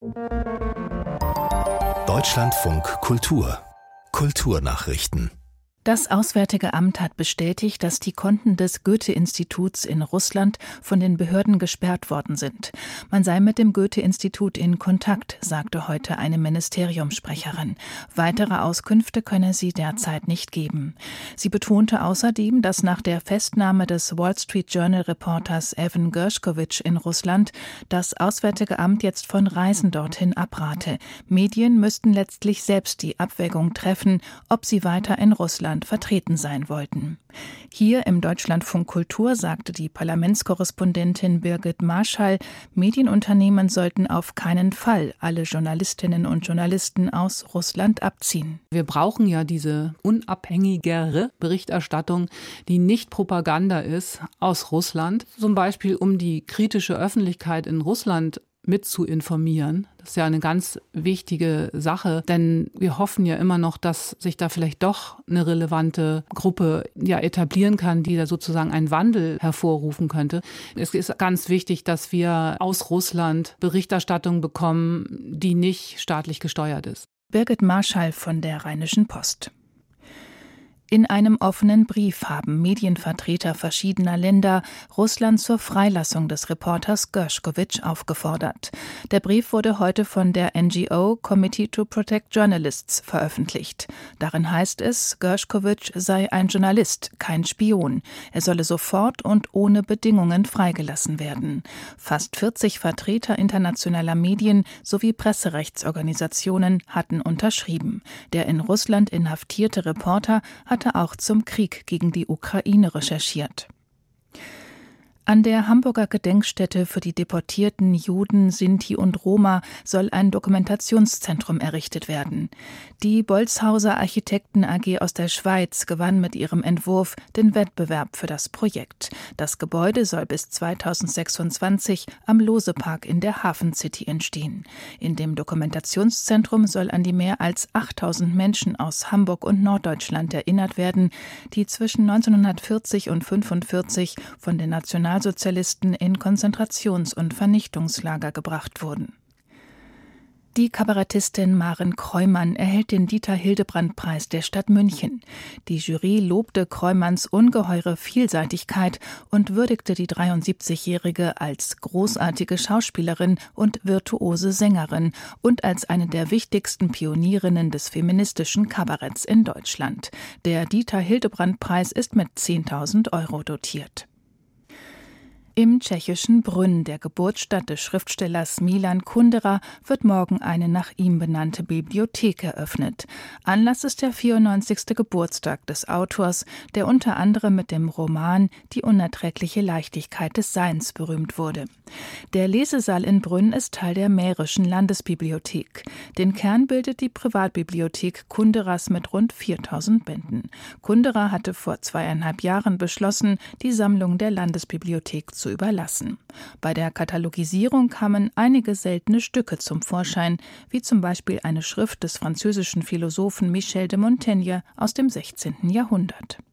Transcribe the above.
Deutschlandfunk Kultur Kulturnachrichten. Das Auswärtige Amt hat bestätigt, dass die Konten des Goethe-Instituts in Russland von den Behörden gesperrt worden sind. Man sei mit dem Goethe-Institut in Kontakt, sagte heute eine Ministeriumssprecherin. Weitere Auskünfte könne sie derzeit nicht geben. Sie betonte außerdem, dass nach der Festnahme des Wall Street Journal-Reporters Evan Gershkovich in Russland das Auswärtige Amt jetzt von Reisen dorthin abrate. Medien müssten letztlich selbst die Abwägung treffen, ob sie weiter in Russland vertreten sein wollten. Hier im Deutschlandfunk Kultur sagte die Parlamentskorrespondentin Birgit Marschall, Medienunternehmen sollten auf keinen Fall alle Journalistinnen und Journalisten aus Russland abziehen. Wir brauchen ja diese unabhängigere Berichterstattung, die nicht Propaganda ist, aus Russland. Zum Beispiel, um die kritische Öffentlichkeit in Russland mit zu informieren. Das ist ja eine ganz wichtige Sache, denn wir hoffen ja immer noch, dass sich da vielleicht doch eine relevante Gruppe etablieren kann, die da sozusagen einen Wandel hervorrufen könnte. Es ist ganz wichtig, dass wir aus Russland Berichterstattung bekommen, die nicht staatlich gesteuert ist. Birgit Marschall von der Rheinischen Post. In einem offenen Brief haben Medienvertreter verschiedener Länder Russland zur Freilassung des Reporters Gershkovich aufgefordert. Der Brief wurde heute von der NGO Committee to Protect Journalists veröffentlicht. Darin heißt es, Gershkovich sei ein Journalist, kein Spion. Er solle sofort und ohne Bedingungen freigelassen werden. Fast 40 Vertreter internationaler Medien sowie Presserechtsorganisationen hatten unterschrieben. Der in Russland inhaftierte Reporter hatte auch zum Krieg gegen die Ukraine recherchiert. An der Hamburger Gedenkstätte für die deportierten Juden, Sinti und Roma soll ein Dokumentationszentrum errichtet werden. Die Bolzhauser Architekten AG aus der Schweiz gewann mit ihrem Entwurf den Wettbewerb für das Projekt. Das Gebäude soll bis 2026 am Lose-Park in der Hafen City entstehen. In dem Dokumentationszentrum soll an die mehr als 8000 Menschen aus Hamburg und Norddeutschland erinnert werden, die zwischen 1940 und 1945 von den Nationalsozialisten in Konzentrations- und Vernichtungslager gebracht wurden. Die Kabarettistin Maren Kreumann erhält den Dieter-Hildebrand-Preis der Stadt München. Die Jury lobte Kreumanns ungeheure Vielseitigkeit und würdigte die 73-Jährige als großartige Schauspielerin und virtuose Sängerin und als eine der wichtigsten Pionierinnen des feministischen Kabaretts in Deutschland. Der Dieter-Hildebrand-Preis ist mit 10.000 € dotiert. Im tschechischen Brünn, der Geburtsstadt des Schriftstellers Milan Kundera, wird morgen eine nach ihm benannte Bibliothek eröffnet. Anlass ist der 94. Geburtstag des Autors, der unter anderem mit dem Roman Die unerträgliche Leichtigkeit des Seins berühmt wurde. Der Lesesaal in Brünn ist Teil der Mährischen Landesbibliothek. Den Kern bildet die Privatbibliothek Kunderas mit rund 4000 Bänden. Kundera hatte vor 2,5 Jahren beschlossen, die Sammlung der Landesbibliothek zu überlassen. Bei der Katalogisierung kamen einige seltene Stücke zum Vorschein, wie zum Beispiel eine Schrift des französischen Philosophen Michel de Montaigne aus dem 16. Jahrhundert.